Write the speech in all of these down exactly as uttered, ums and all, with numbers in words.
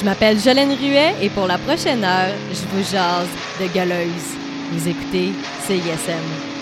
Je m'appelle Jolene Ruet et pour la prochaine heure, je vous jase de gueuleuse. Vous écoutez C I S M.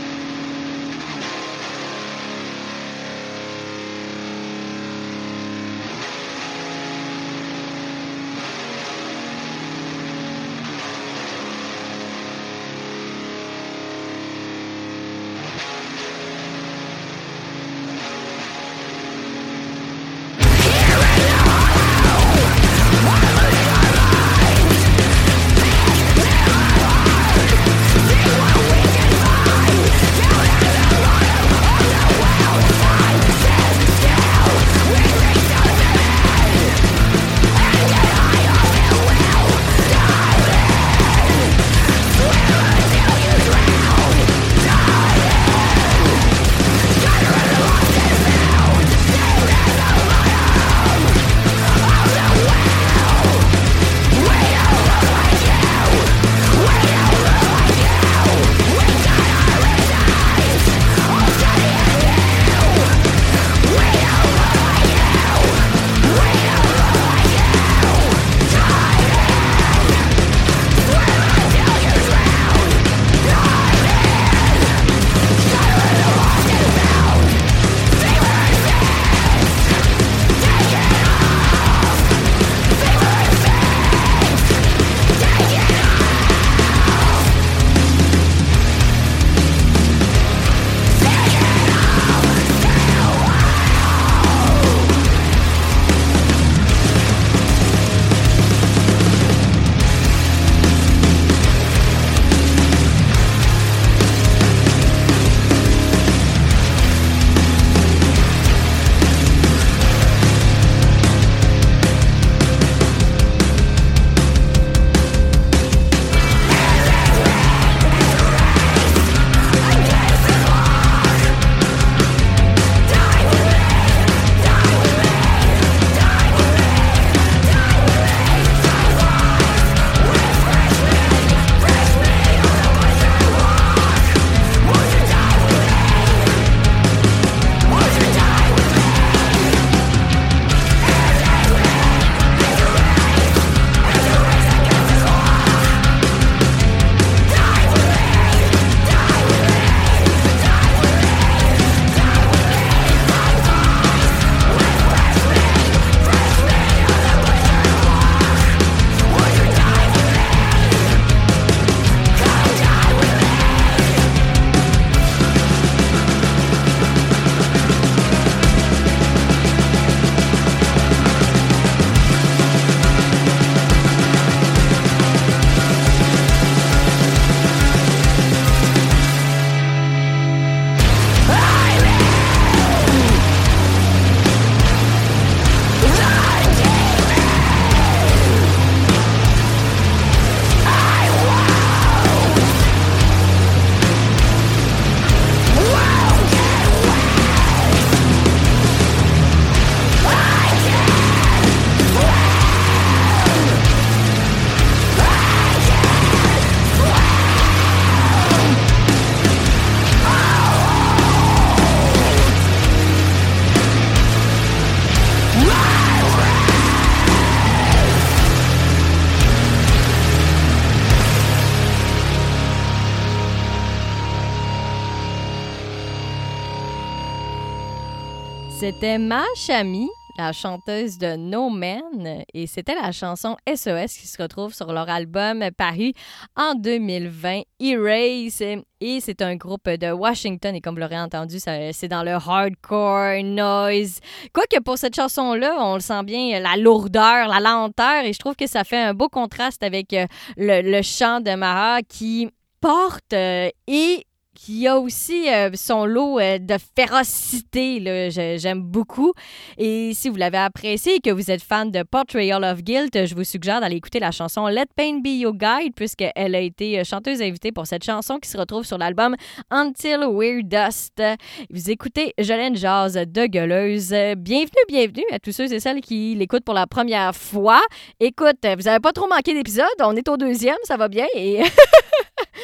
C'était Ma Chamie, la chanteuse de No Man, et c'était la chanson S O S qui se retrouve sur leur album paru en deux mille vingt, Erase. Et c'est un groupe de Washington, et comme vous l'aurez entendu, ça, c'est dans le hardcore noise. Quoique pour cette chanson-là, on le sent bien, la lourdeur, la lenteur, et je trouve que ça fait un beau contraste avec le, le chant de Maha qui porte euh, et qui a aussi euh, son lot euh, de férocité, là, je, j'aime beaucoup. Et si vous l'avez apprécié et que vous êtes fan de Portrayal of Guilt, je vous suggère d'aller écouter la chanson Let Pain Be Your Guide, puisqu'elle a été chanteuse invitée pour cette chanson qui se retrouve sur l'album Until We're Dust. Vous écoutez Jolene Jase de Gueuleuse. Bienvenue, bienvenue à tous ceux et celles qui l'écoutent pour la première fois. Écoute, vous n'avez pas trop manqué d'épisodes, on est au deuxième, ça va bien. Et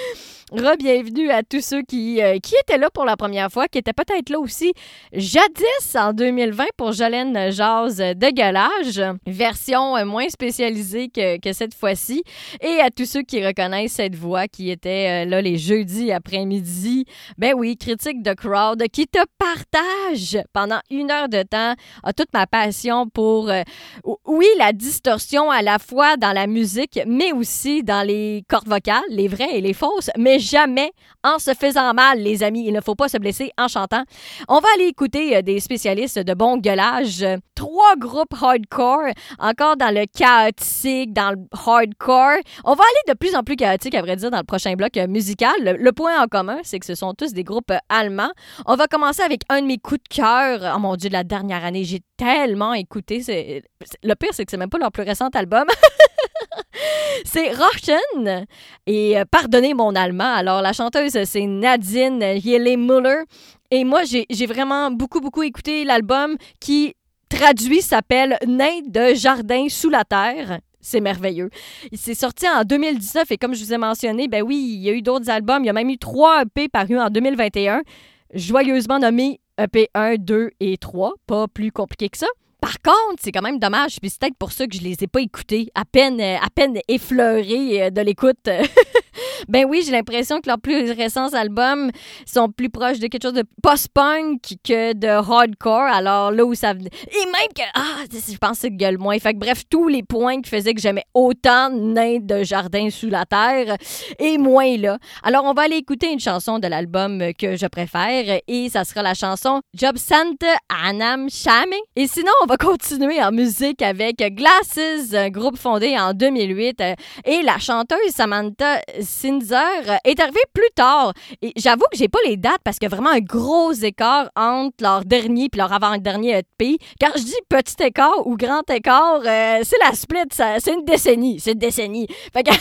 Re-bienvenue à tous ceux qui, euh, qui étaient là pour la première fois, qui étaient peut-être là aussi jadis en deux mille vingt pour Jolene Jazz de Gueulage, version euh, moins spécialisée que, que cette fois-ci. Et à tous ceux qui reconnaissent cette voix qui était euh, là les jeudis après-midi. Ben oui, critique de crowd qui te partage pendant une heure de temps a toute ma passion pour, euh, oui, la distorsion à la fois dans la musique, mais aussi dans les cordes vocales, les vraies et les fausses, mais jamais en se faisant mal, les amis. Il ne faut pas se blesser en chantant. On va aller écouter euh, des spécialistes de bon gueulage. Euh, trois groupes hardcore, encore dans le chaotique, dans le hardcore. On va aller de plus en plus chaotique, à vrai dire, dans le prochain bloc euh, musical. Le, le point en commun, c'est que ce sont tous des groupes euh, allemands. On va commencer avec un de mes coups de cœur. Oh mon Dieu, de la dernière année, j'ai tellement écouté. C'est... Le pire, c'est que c'est même pas leur plus récent album. C'est Rochen et euh, pardonnez mon allemand. Alors, la chanteuse, c'est Nadine Hille-Müller. Et moi, j'ai, j'ai vraiment beaucoup, beaucoup écouté l'album qui, traduit, s'appelle « Nain de jardin sous la terre ». C'est merveilleux. Il s'est sorti en deux mille dix-neuf et comme je vous ai mentionné, ben oui, il y a eu d'autres albums. Il y a même eu trois E P parus en deux mille vingt et un, joyeusement nommés E P un, deux et trois. Pas plus compliqué que ça. Par contre, c'est quand même dommage, puis c'est peut-être pour ça que je les ai pas écoutés, à peine, à peine effleurés de l'écoute. Ben oui, j'ai l'impression que leurs plus récents albums sont plus proches de quelque chose de post-punk que de hardcore. Alors là où ça venait... Et même que... Ah, je pense que c'est gueule moins. Fait que bref, tous les points qui faisaient que j'aimais autant Nain de jardin sous la terre et moins là. Alors on va aller écouter une chanson de l'album que je préfère et ça sera la chanson Job Santa Anam Shame. Et sinon, on va continuer en musique avec Glasses, un groupe fondé en deux mille huit et la chanteuse Samantha Sinzer est arrivée plus tard. Et j'avoue que j'ai pas les dates parce qu'il y a vraiment un gros écart entre leur dernier et leur avant-dernier E P. Quand je dis petit écart ou grand écart, euh, c'est la split, ça, c'est une décennie. C'est une décennie. Fait que...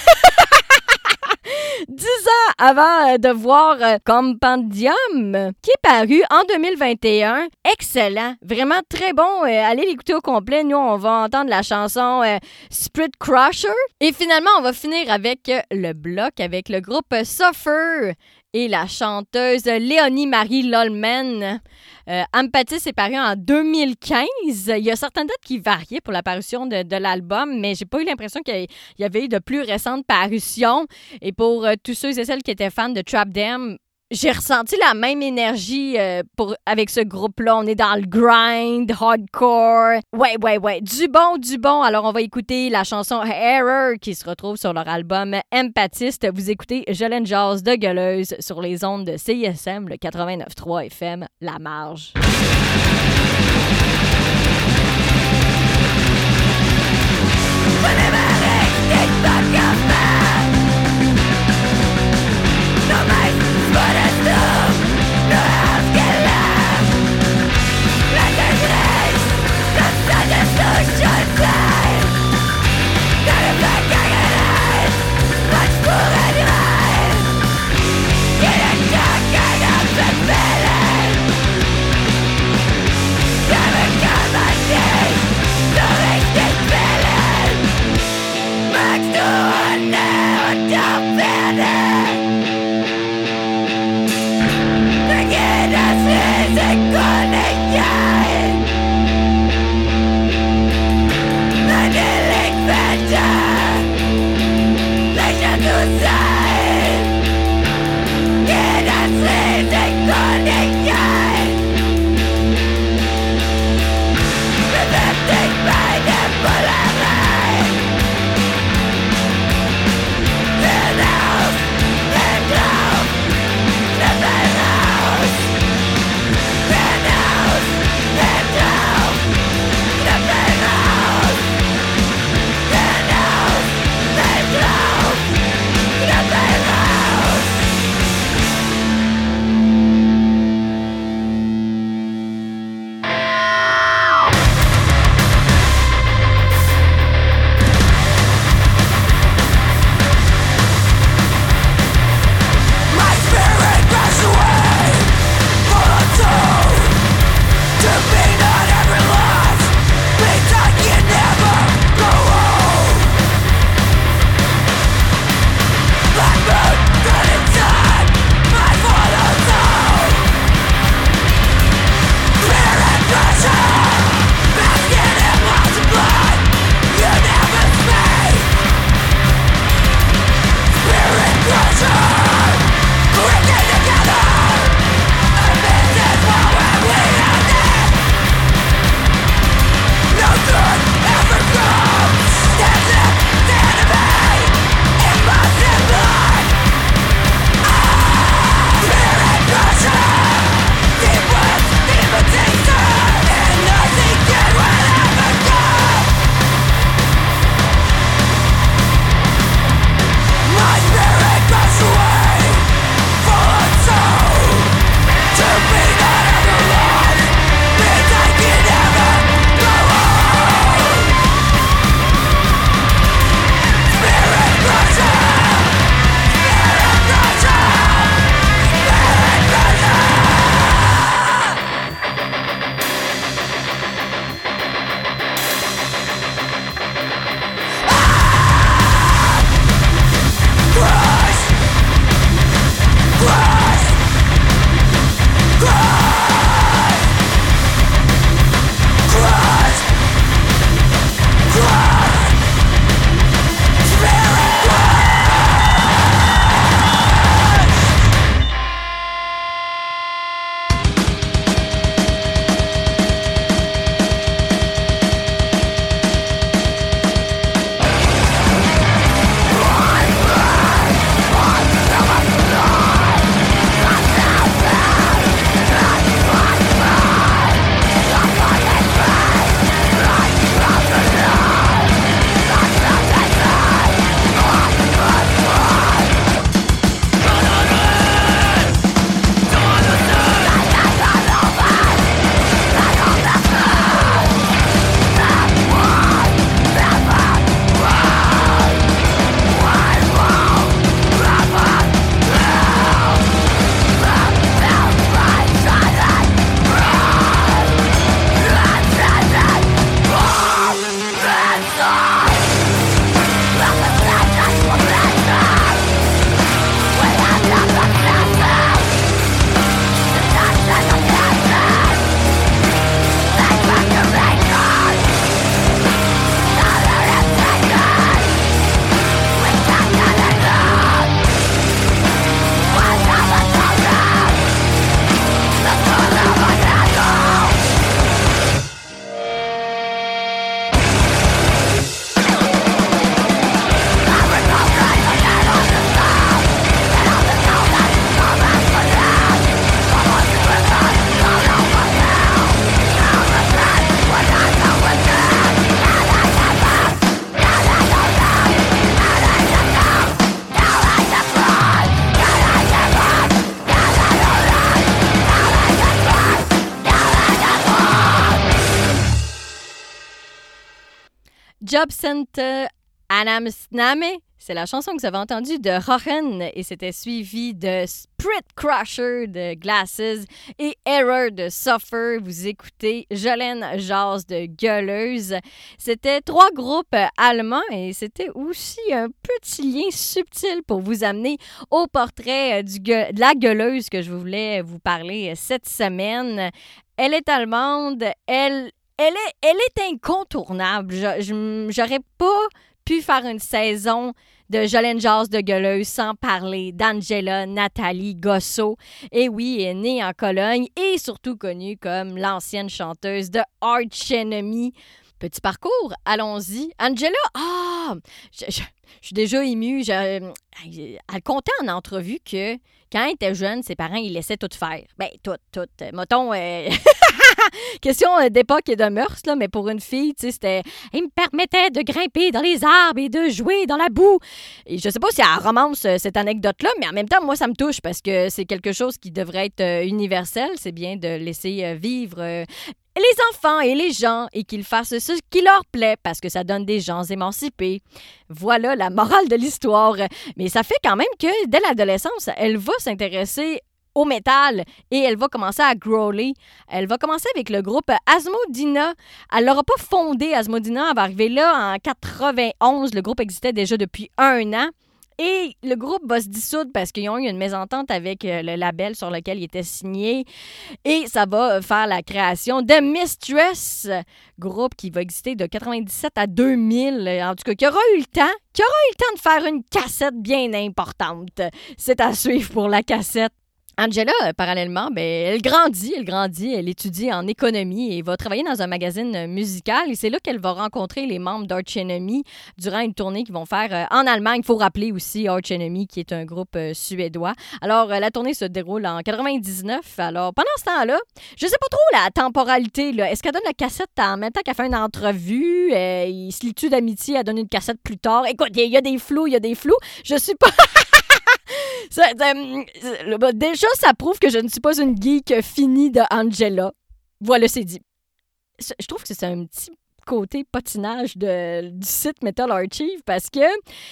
Dix ans avant de voir Compendium, qui est paru en deux mille vingt et un. Excellent. Vraiment très bon. Euh, allez l'écouter au complet. Nous, on va entendre la chanson euh, Split Crusher. Et finalement, on va finir avec euh, le bloc avec le groupe Suffer et la chanteuse Léonie Marie Lollman. Euh, Ampathis est paru en deux mille quinze. Il y a certaines dates qui variaient pour la parution de, de l'album, mais j'ai pas eu l'impression qu'il y avait eu de plus récentes parutions. Et pour euh, tous ceux et celles qui étaient fans de Trap Dem, j'ai ressenti la même énergie euh, pour, avec ce groupe-là. On est dans le grind, hardcore. Ouais, ouais, ouais. Du bon, du bon. Alors, on va écouter la chanson Error qui se retrouve sur leur album Empathiste. Vous écoutez Jolene Jazz de Gueuleuse sur les ondes de C I S M, le quatre-vingt-neuf trois F M, La Marge. Job Center Anamsname, c'est la chanson que vous avez entendue de Rochen et c'était suivi de Sprit Crusher de Glasses et Error de Suffer. Vous écoutez Jolene Jazz de Gueuleuse. C'était trois groupes allemands et c'était aussi un petit lien subtil pour vous amener au portrait du gue- de la gueuleuse que je voulais vous parler cette semaine. Elle est allemande, elle, elle, est, elle est incontournable. Je, je, j'aurais pas pu faire une saison de Jolene Jazz de Gueuleuse sans parler d'Angela Nathalie Gosso. Et oui, elle est née en Cologne et surtout connue comme l'ancienne chanteuse de Arch Enemy. Petit parcours, allons-y. Angela, ah, je, je, je suis déjà émue. Je, elle comptait en entrevue que quand elle était jeune, ses parents, ils laissaient tout faire. Ben, tout, tout. Mettons, euh... question d'époque et de mœurs, là, mais pour une fille, tu sais, c'était... Il me permettait de grimper dans les arbres et de jouer dans la boue. Et je sais pas si elle romance cette anecdote-là, mais en même temps, moi, ça me touche parce que c'est quelque chose qui devrait être universel. C'est bien de laisser vivre... les enfants et les gens et qu'ils fassent ce qui leur plaît parce que ça donne des gens émancipés. Voilà la morale de l'histoire. Mais ça fait quand même que dès l'adolescence, elle va s'intéresser au métal et elle va commencer à growler. Elle va commencer avec le groupe Asmodina. Elle n'aura pas fondé Asmodina, elle va arriver là en quatre-vingt-onze. Le groupe existait déjà depuis un an. Et le groupe va se dissoudre parce qu'ils ont eu une mésentente avec le label sur lequel il était signé. Et ça va faire la création de Mistress, groupe qui va exister de quatre-vingt-dix-sept à deux mille. En tout cas, qui aura eu le temps, qui aura eu le temps de faire une cassette bien importante. C'est à suivre pour la cassette. Angela, parallèlement, ben, elle grandit, elle grandit, elle étudie en économie et va travailler dans un magazine musical. Et c'est là qu'elle va rencontrer les membres d'Arch Enemy durant une tournée qu'ils vont faire euh, en Allemagne. Il faut rappeler aussi Arch Enemy, qui est un groupe euh, suédois. Alors, euh, la tournée se déroule en quatre-vingt-dix-neuf. Alors, pendant ce temps-là, je sais pas trop la temporalité. Là. Est-ce qu'elle donne la cassette en même temps qu'elle fait une entrevue? Euh, il se lie-tu d'amitié? Elle donne une cassette plus tard? Écoute, il y, y a des flous, il y a des flous. Je suis pas... Ça, ça, déjà, ça prouve que je ne suis pas une geek finie de Angela. Voilà, c'est dit. Je trouve que c'est un petit côté patinage de, du site Metal Archive parce que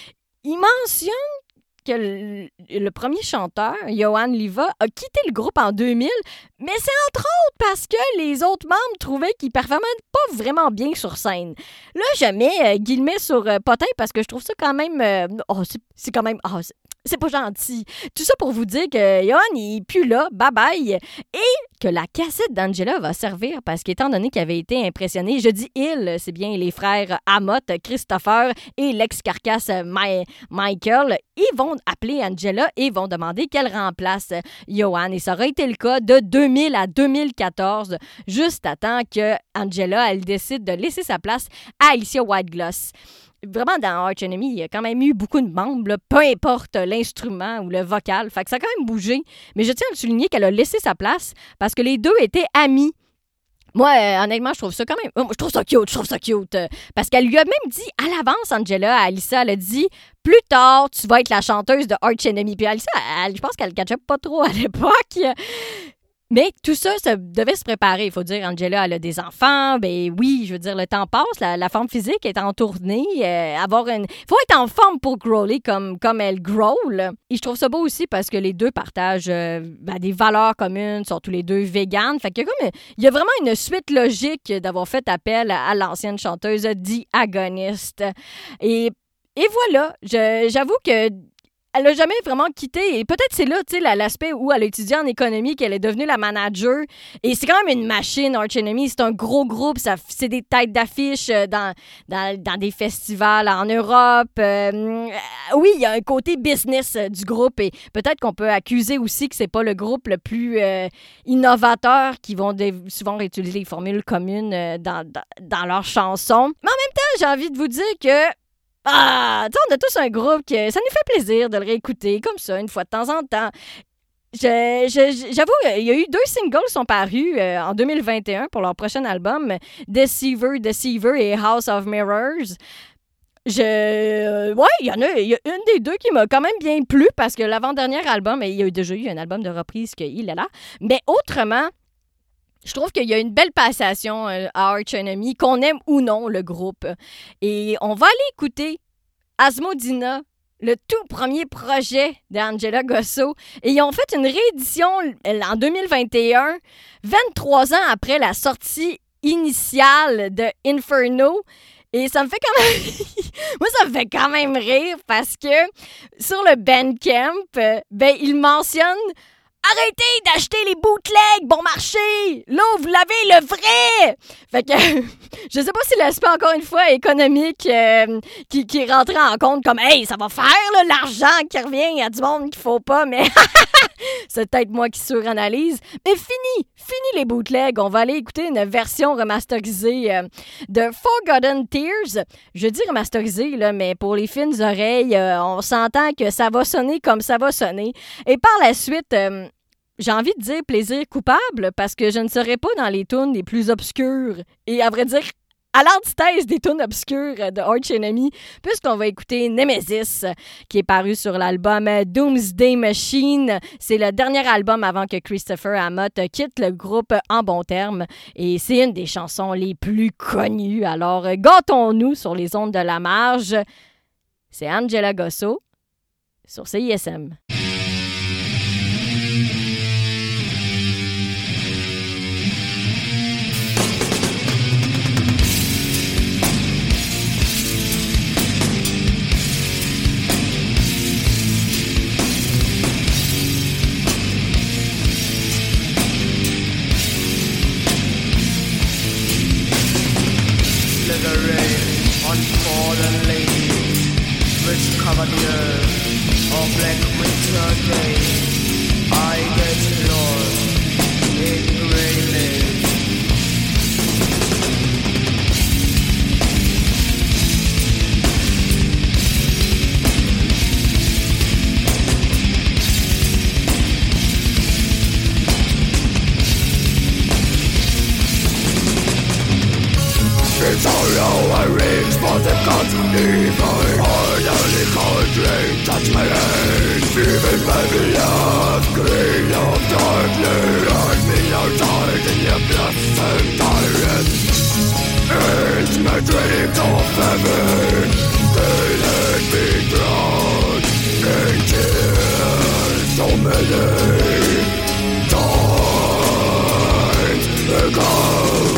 il mentionne que le, le premier chanteur, Johan Liva, a quitté le groupe en deux mille, mais c'est entre autres parce que les autres membres trouvaient qu'il performait pas vraiment bien sur scène. Là, je mets euh, guillemets sur euh, potin parce que je trouve ça quand même... Euh, oh, c'est, c'est quand même... Oh, c'est, c'est pas gentil. Tout ça pour vous dire que Johan, il est plus là, bye-bye, et que la cassette d'Angela va servir parce qu'étant donné qu'il avait été impressionné, je dis il, c'est bien les frères Amott, Christopher et l'ex-carcasse My- Michael, ils vont appeler Angela et vont demander qu'elle remplace Johan. Et ça aura été le cas de deux mille à deux mille quatorze, juste à temps que Angela, elle décide de laisser sa place à Alicia Whitegloss. Vraiment, dans Arch Enemy, il y a quand même eu beaucoup de membres, là, peu importe l'instrument ou le vocal. Fait que ça a quand même bougé. Mais je tiens à souligner qu'elle a laissé sa place parce que les deux étaient amis. Moi, euh, honnêtement, je trouve ça quand même... Oh, je trouve ça cute, je trouve ça cute. Euh, parce qu'elle lui a même dit à l'avance, Angela, à Alicia, elle a dit « Plus tard, tu vas être la chanteuse de Arch Enemy. » Puis Alicia, elle, je pense qu'elle ne catchait pas trop à l'époque. Mais tout ça, ça devait se préparer. Il faut dire, Angela, elle a des enfants. Ben oui, je veux dire, le temps passe. La, la forme physique est en tournée. Euh, avoir une... faut être en forme pour growler comme, comme elle growl. Et je trouve ça beau aussi parce que les deux partagent euh, ben, des valeurs communes, sont tous les deux véganes. Fait que comme, il y a vraiment une suite logique d'avoir fait appel à, à l'ancienne chanteuse The Agonist. Et, et voilà, je, j'avoue que elle n'a jamais vraiment quitté. Et peut-être c'est là, tu sais, l'aspect où elle a étudié en économie, qu'elle est devenue la manager. Et c'est quand même une machine, Arch Enemy. C'est un gros groupe. Ça, c'est des têtes d'affiche dans, dans, dans des festivals en Europe. Euh, oui, il y a un côté business du groupe. Et peut-être qu'on peut accuser aussi que c'est pas le groupe le plus euh, innovateur qui vont dé- souvent réutiliser les formules communes euh, dans, dans, dans leurs chansons. Mais en même temps, j'ai envie de vous dire que Ah, tu sais, on a tous un groupe que ça nous fait plaisir de le réécouter comme ça, une fois de temps en temps. Je, je, j'avoue, il y a eu deux singles qui sont parus euh, en deux mille vingt et un pour leur prochain album, Deceiver, Deceiver et House of Mirrors. Je... euh, ouais, il y en a, il y a une des deux qui m'a quand même bien plu parce que l'avant-dernier album, il y a déjà eu un album de reprise qu'il est là. Mais autrement, Je trouve qu'il y a une belle passation euh, à Arch Enemy, qu'on aime ou non le groupe. Et on va aller écouter Asmodina, le tout premier projet d'Angela Gossow. Et ils ont fait une réédition en deux mille vingt et un, vingt-trois ans après la sortie initiale de Inferno. Et ça me fait quand même... Moi, ça me fait quand même rire parce que sur le Bandcamp, ben, ils mentionnent arrêtez d'acheter les bootlegs bon marché! Là, vous l'avez le vrai! Fait que, je sais pas si l'aspect, encore une fois, économique euh, qui, qui est rentré en compte comme, hey, ça va faire là, l'argent qui revient, il y a du monde qu'il faut pas, mais c'est peut-être moi qui suranalyse. Mais fini, fini les bootlegs. On va aller écouter une version remasterisée euh, de Forgotten Tears. Je dis remasterisée, là, mais pour les fines oreilles, euh, on s'entend que ça va sonner comme ça va sonner. Et par la suite... Euh, j'ai envie de dire plaisir coupable parce que je ne serai pas dans les tunes les plus obscures et à vrai dire à l'antithèse des tunes obscures de Arch Enemy puisqu'on va écouter Nemesis qui est paru sur l'album Doomsday Machine. C'est le dernier album avant que Christopher Amott quitte le groupe en bons termes et c'est une des chansons les plus connues. Alors gâtons-nous sur les ondes de la marge. C'est Angela Gossow sur C I S M. Fallen leaves, which cover the earth of black winter days. I get lost in grey lanes. It's all I reach for the gods even Hardly cold drink touch my hand Even baby love, green of darkness Hurt me outside in your blessed tyrant It's my dreams of heaven They let me drown in tears So many times ago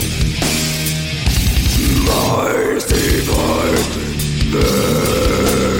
Mercy, Lord,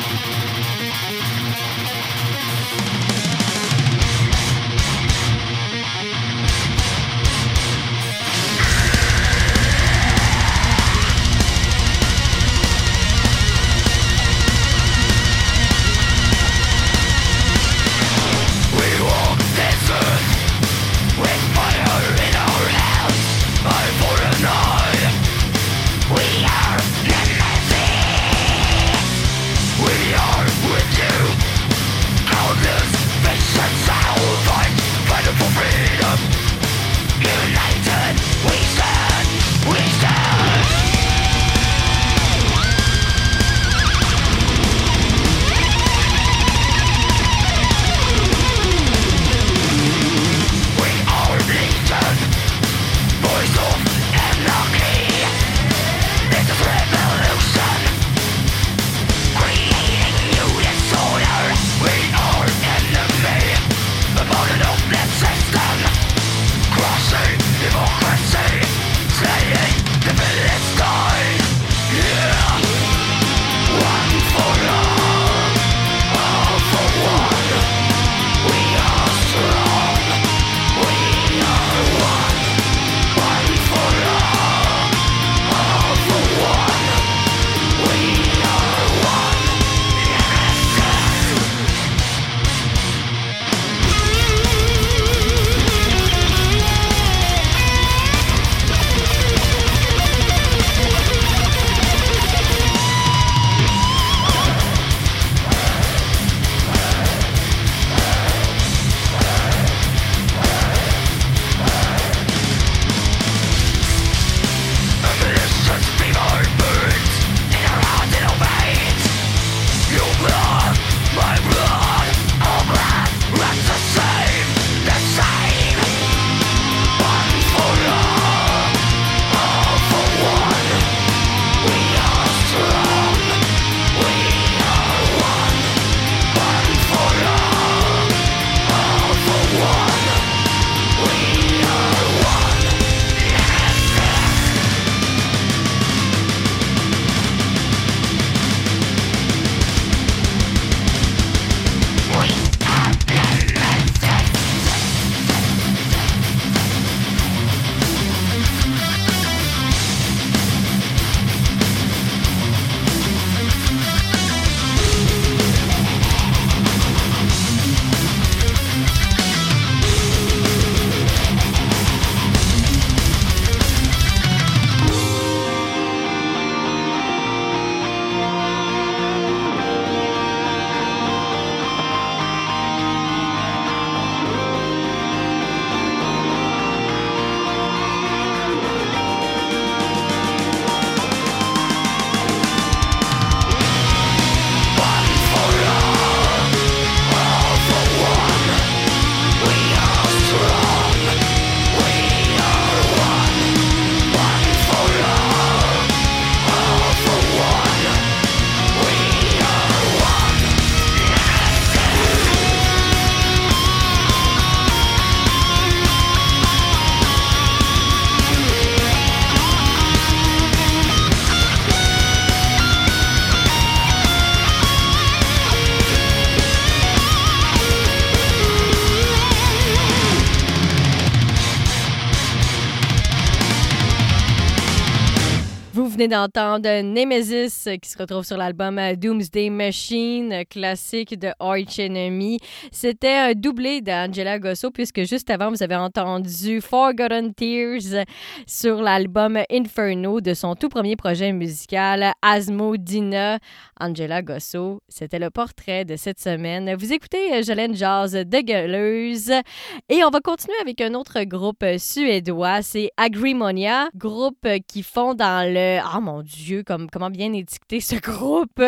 venez d'entendre Nemesis qui se retrouve sur l'album Doomsday Machine, classique de Arch Enemy. C'était un doublé d'Angela Gossow puisque juste avant, vous avez entendu Forgotten Tears sur l'album Inferno de son tout premier projet musical Asmodina. Angela Gossow, c'était le portrait de cette semaine. Vous écoutez Jolene Jazz de Gueuleuse et on va continuer avec un autre groupe suédois, c'est Agrimonia, groupe qui font dans le... Ah oh mon Dieu, comme, comment bien étiqueter ce groupe?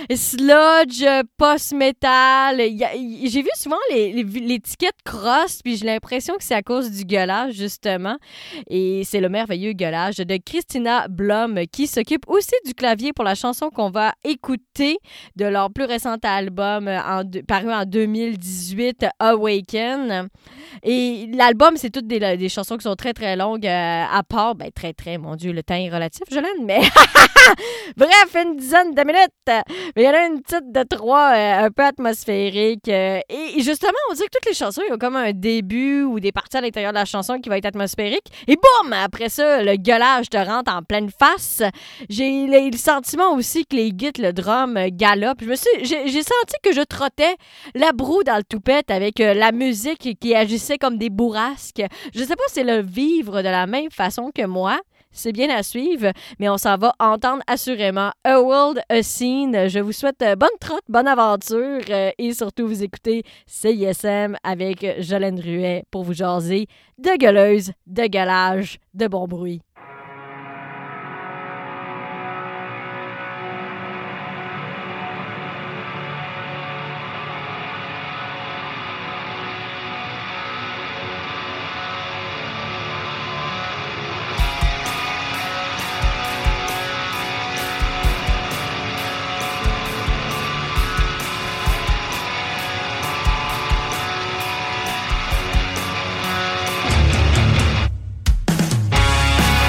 Sludge, post-metal. J'ai vu souvent les, les, l'étiquette cross, puis j'ai l'impression que c'est à cause du gueulage, justement. Et c'est le merveilleux gueulage de Christina Blum qui s'occupe aussi du clavier pour la chanson qu'on va écouter de leur plus récent album en, paru en deux mille dix-huit, Awaken. Et l'album, c'est toutes des, des chansons qui sont très, très longues, euh, à part, ben très, très, mon Dieu, le temps est relatif, Jolene, mais bref, une dizaine de minutes. Mais il y en a une petite de trois, euh, un peu atmosphérique. Euh, et, et justement, on dirait que toutes les chansons, il y a comme un début ou des parties à l'intérieur de la chanson qui va être atmosphérique. Et boum! Après ça, le gueulage te rentre en pleine face. J'ai le, le sentiment aussi que les guides, le drum, euh, galopent. Je me suis, j'ai, j'ai senti que je trottais la broue dans le toupette avec euh, la musique qui agissait comme des bourrasques. Je sais pas si c'est le vivre de la même façon que moi. C'est bien à suivre, mais on s'en va entendre assurément A World, A Scene. Je vous souhaite euh, bonne trotte, bonne aventure euh, et surtout vous écoutez C I S M avec Jolene Ruet pour vous jaser de gueuleuse, de gueulage, de bon bruit. I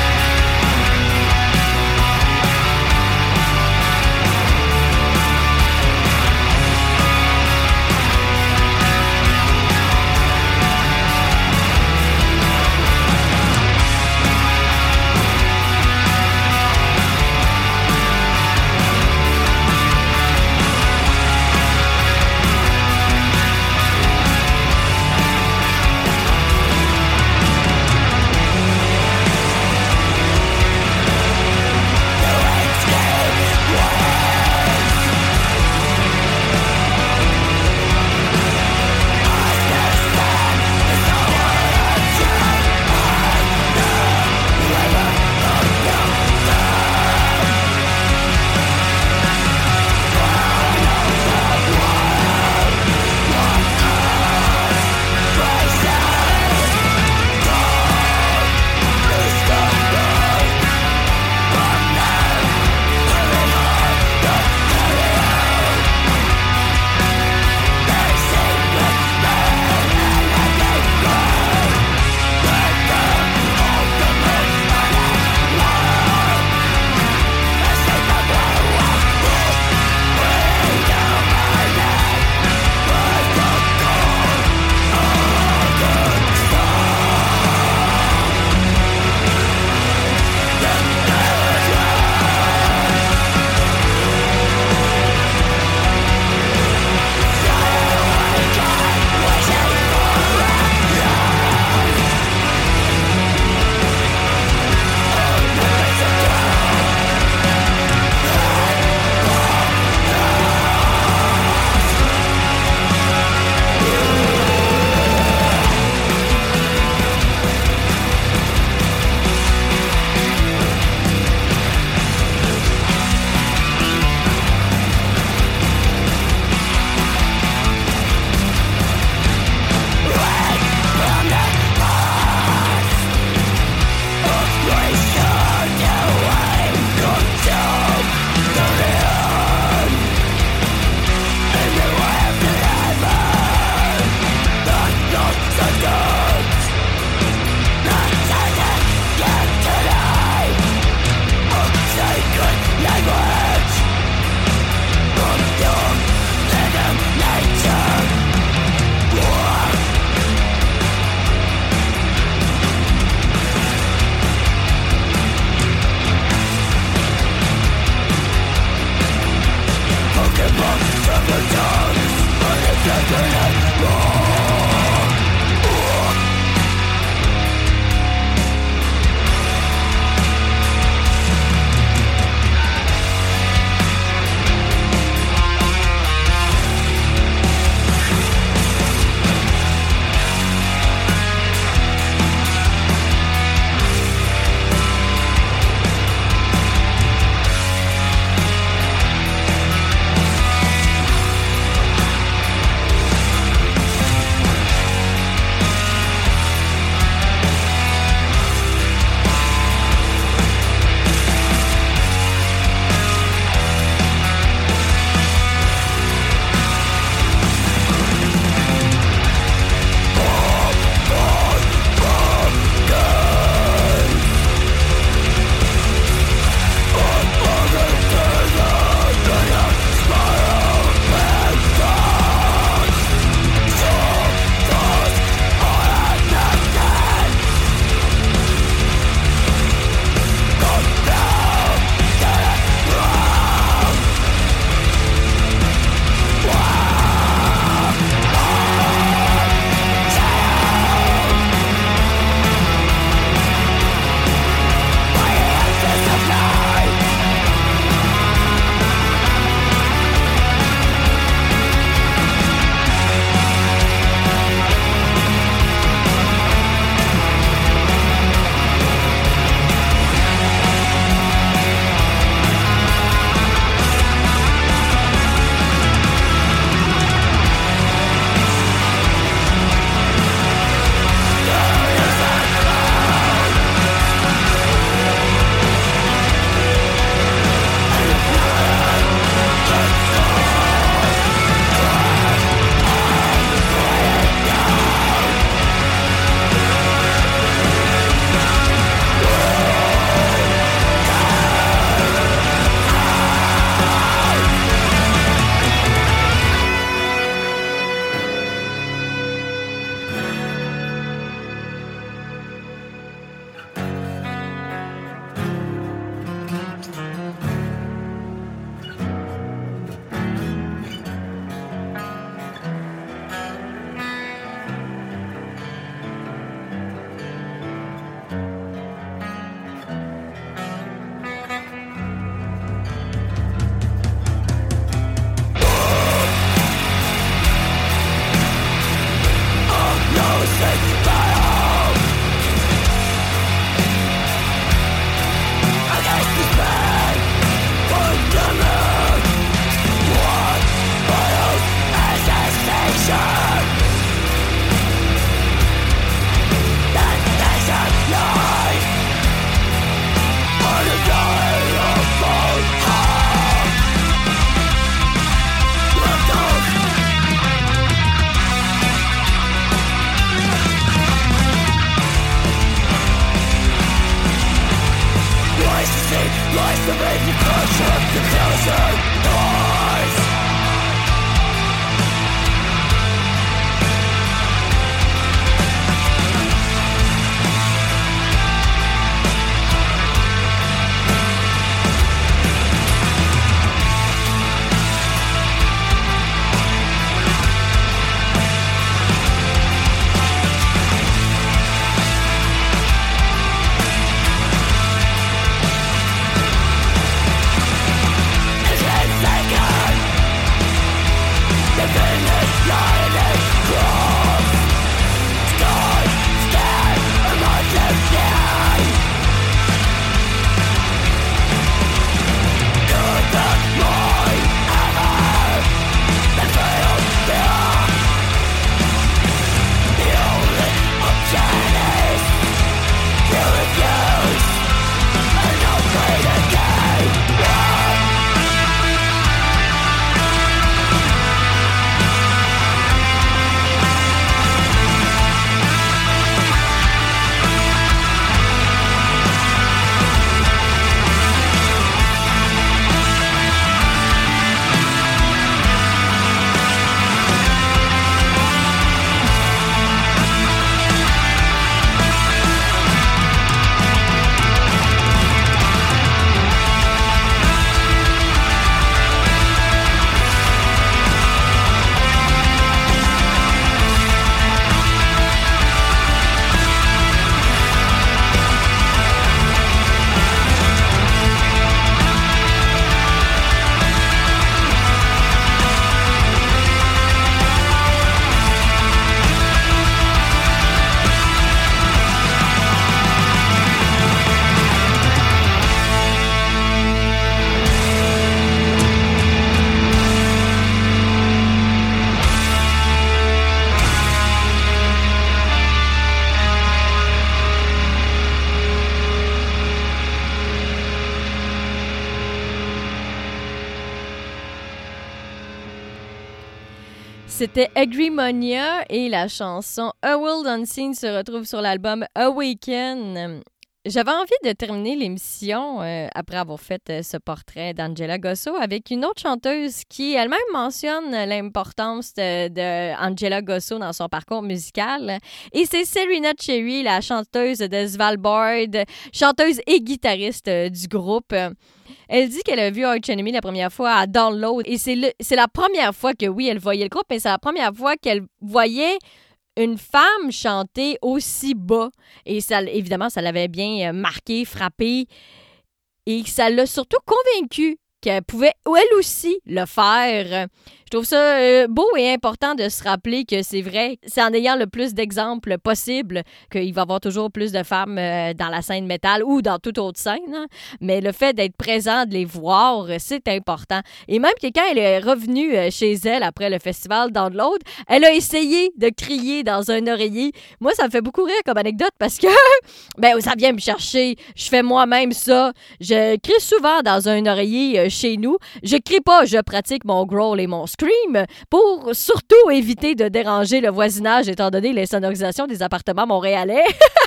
C'était Agreemonia et la chanson A World Unseen se retrouve sur l'album Awaken. J'avais envie de terminer l'émission, euh, après avoir fait euh, ce portrait d'Angela Gossow, avec une autre chanteuse qui elle-même mentionne l'importance de, de Angela Gossow dans son parcours musical. Et c'est Serena Cherry, la chanteuse de Svalbard, chanteuse et guitariste euh, du groupe. Elle dit qu'elle a vu Arch Enemy la première fois à Download. Et c'est, le, c'est la première fois que, oui, elle voyait le groupe, mais c'est la première fois qu'elle voyait une femme chanter aussi bas. Et ça, évidemment, ça l'avait bien marqué, frappé. Et ça l'a surtout convaincue qu'elle pouvait, elle aussi, le faire. Je trouve ça euh, beau et important de se rappeler que c'est vrai, c'est en ayant le plus d'exemples possible qu'il va y avoir toujours plus de femmes euh, dans la scène métal ou dans toute autre scène. Hein. Mais le fait d'être présent, de les voir, c'est important. Et même que quand elle est revenue chez elle après le festival Download, elle a essayé de crier dans un oreiller. Moi, ça me fait beaucoup rire comme anecdote parce que ben, ça vient me chercher. Je fais moi-même ça. Je crie souvent dans un oreiller euh, chez nous. Je crie pas, je pratique mon growl et mon scream pour surtout éviter de déranger le voisinage étant donné les sonorisations des appartements montréalais.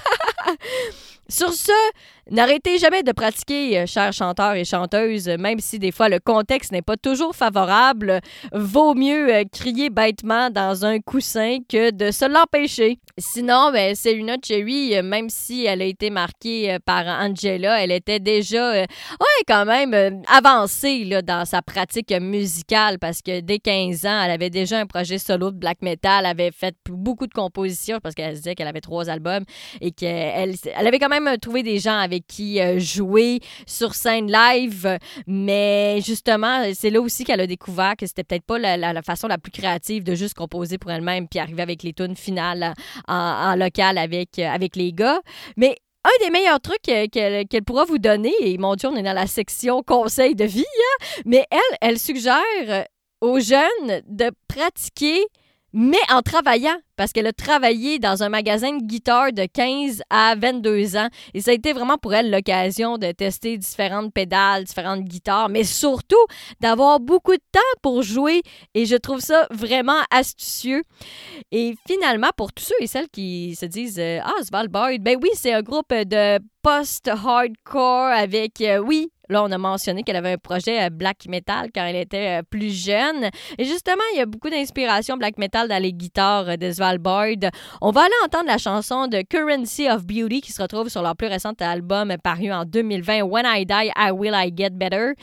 Sur ce, n'arrêtez jamais de pratiquer, chers chanteurs et chanteuses, même si des fois le contexte n'est pas toujours favorable. Vaut mieux euh, crier bêtement dans un coussin que de se l'empêcher. Sinon, ben, Serena Cherry, même si elle a été marquée par Angela, elle était déjà euh, ouais, quand même euh, avancée là, dans sa pratique musicale parce que dès quinze ans, elle avait déjà un projet solo de black metal, elle avait fait beaucoup de compositions parce qu'elle disait qu'elle avait trois albums et qu'elle elle avait quand même trouvé des gens avec qui euh, jouer sur scène live, mais justement, c'est là aussi qu'elle a découvert que c'était peut-être pas la, la, la façon la plus créative de juste composer pour elle-même puis arriver avec les tunes finales en, en local avec, avec les gars. Mais un des meilleurs trucs qu'elle, qu'elle pourra vous donner, et mon Dieu, on est dans la section conseils de vie, hein, mais elle, elle suggère aux jeunes de pratiquer mais en travaillant, parce qu'elle a travaillé dans un magasin de guitare de quinze à vingt-deux ans. Et ça a été vraiment pour elle l'occasion de tester différentes pédales, différentes guitares, mais surtout d'avoir beaucoup de temps pour jouer. Et je trouve ça vraiment astucieux. Et finalement, pour tous ceux et celles qui se disent euh, « Ah, Svalbard, ben oui, c'est un groupe de post-hardcore avec, euh, oui, là, on a mentionné qu'elle avait un projet black metal quand elle était plus jeune. Et justement, il y a beaucoup d'inspiration black metal dans les guitares de Svalbard. On va aller entendre la chanson de Currency of Beauty qui se retrouve sur leur plus récent album paru en deux mille vingt, When I Die, I Will I Get Better.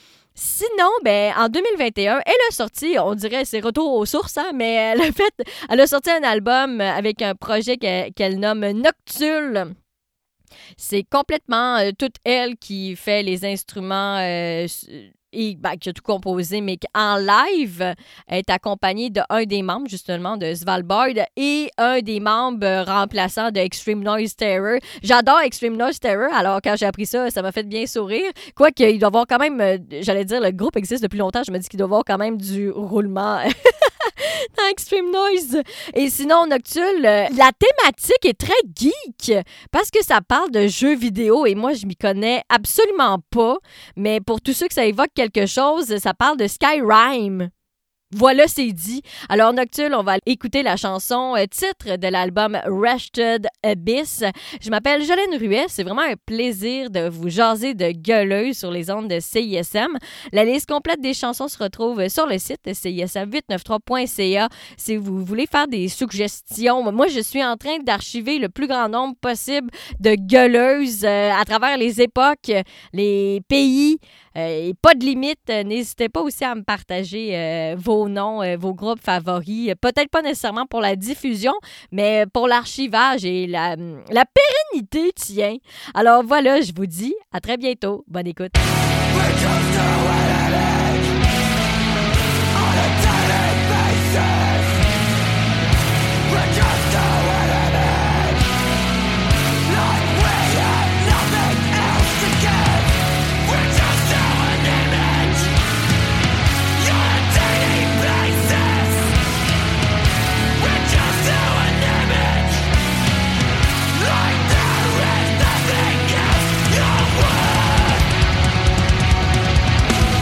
Sinon, ben, en deux mille vingt et un, elle a sorti, on dirait, c'est retour aux sources, hein, mais elle a fait, elle a sorti un album avec un projet qu'elle, qu'elle nomme Noctule. C'est complètement euh, toute elle qui fait les instruments euh, et ben, qui a tout composé, mais en live, elle est accompagnée d'un des membres, justement, de Svalbard et un des membres remplaçants de Extreme Noise Terror. J'adore Extreme Noise Terror, alors quand j'ai appris ça, ça m'a fait bien sourire. Quoique, il doit y avoir quand même, j'allais dire, le groupe existe depuis longtemps, je me dis qu'il doit y avoir quand même du roulement dans Extreme Noise. Et sinon, Noctule, la thématique est très geek parce que ça parle de jeux vidéo et moi, je m'y connais absolument pas. Mais pour tous ceux que ça évoque quelque chose, ça parle de Skyrim. Voilà, c'est dit. Alors, Noctule, on va écouter la chanson euh, titre de l'album Wretched Abyss. Je m'appelle Jolene Ruet. C'est vraiment un plaisir de vous jaser de gueuleuse sur les ondes de C I S M. La liste complète des chansons se retrouve sur le site C I S M huit cent quatre-vingt-treize point C A. Si vous voulez faire des suggestions, moi, je suis en train d'archiver le plus grand nombre possible de gueuleuses euh, à travers les époques, les pays. Euh, pas de limite. N'hésitez pas aussi à me partager euh, vos noms, euh, vos groupes favoris. Peut-être pas nécessairement pour la diffusion, mais pour l'archivage et la, la pérennité, tiens. Alors voilà, je vous dis à très bientôt. Bonne écoute. Like there is nothing else, you're worth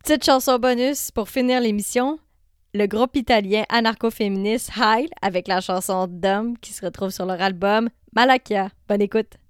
Petite chanson bonus pour finir l'émission. Le groupe italien anarcho-féministe Heil avec la chanson Dom qui se retrouve sur leur album Malakia. Bonne écoute!